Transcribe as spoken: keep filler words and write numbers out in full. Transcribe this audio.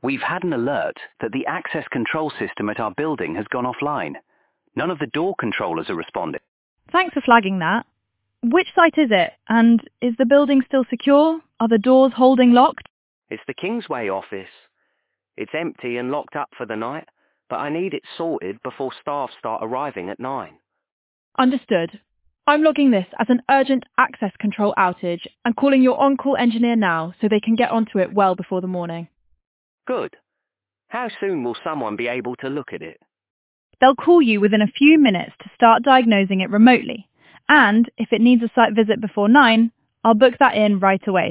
We've had an alert that the access control system at our building has gone offline. None of the door controllers are responding. Thanks for flagging that. Which site is it? And is the building still secure? Are the doors holding locked? It's the Kingsway office. It's empty and locked up for the night, but I need it sorted before staff start arriving at nine. Understood. I'm logging this as an urgent access control outage and calling your on-call engineer now so they can get onto it well before the morning. Good. How soon will someone be able to look at it? They'll call you within a few minutes to start diagnosing it remotely. And if it needs a site visit before nine, I'll book that in right away.